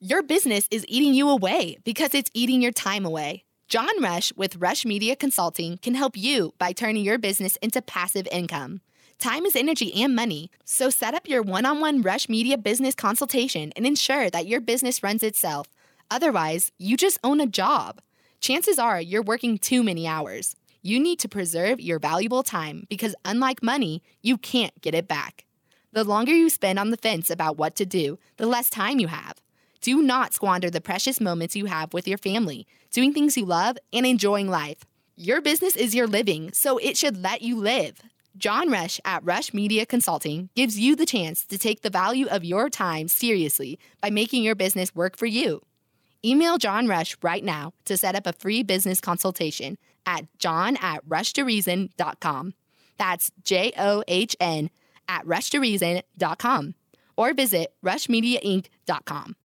Your business is eating you away because it's eating your time away. John Rush with Rush Media Consulting can help you by turning your business into passive income. Time is energy and money, so set up your one-on-one Rush Media business consultation and ensure that your business runs itself. Otherwise, you just own a job. Chances are you're working too many hours. You need to preserve your valuable time because unlike money, you can't get it back. The longer you spend on the fence about what to do, the less time you have. Do not squander the precious moments you have with your family, doing things you love, and enjoying life. Your business is your living, so it should let you live. John Rush at Rush Media Consulting gives you the chance to take the value of your time seriously by making your business work for you. Email John Rush right now to set up a free business consultation at john@rushtoreason.com. That's JOHN@rushtoreason.com or visit rushmediainc.com.